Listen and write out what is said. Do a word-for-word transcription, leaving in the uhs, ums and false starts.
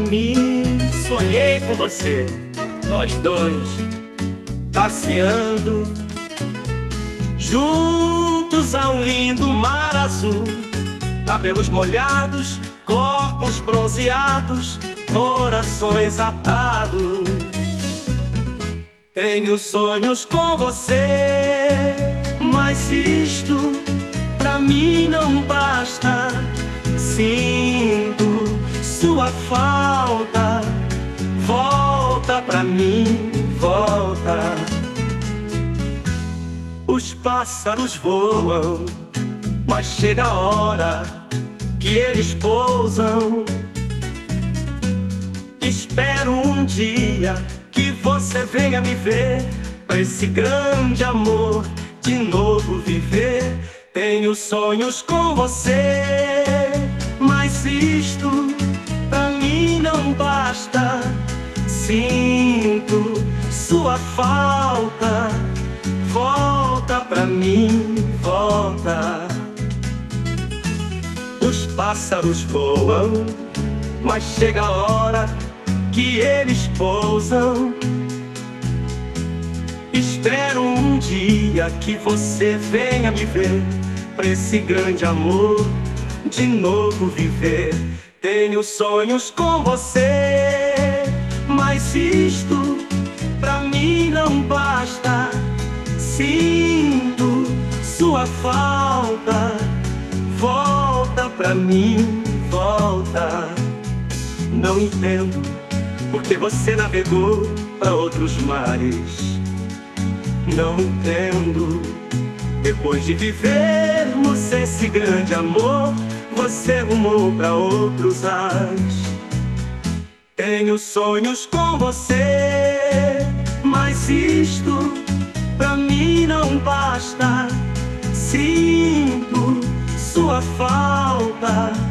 dormir, sonhei com você, nós dois passeando juntos a um lindo mar azul, cabelos molhados, corpos bronzeados, corações atados. Tenho sonhos com você, mas isto pra mim não basta. Sinto sua falta, volta pra mim, volta. Os pássaros voam, mas chega a hora que eles pousam. Espero um dia que você venha me ver, pra esse grande amor de novo viver. Tenho sonhos com você, mas isto pra mim não basta. Sinto sua falta, volta pra mim, volta. Os pássaros voam, mas chega a hora que eles pousam. Espero um dia que você venha me ver, pra esse grande amor de novo viver. Tenho sonhos com você, mas isto pra mim não basta. Sinto sua falta, volta pra mim, volta. Não entendo porque você navegou pra outros mares. Não entendo, depois de vivermos esse grande amor, você rumou pra outros ares. Tenho sonhos com você, mas isto pra mim não basta. Sinto sua falta,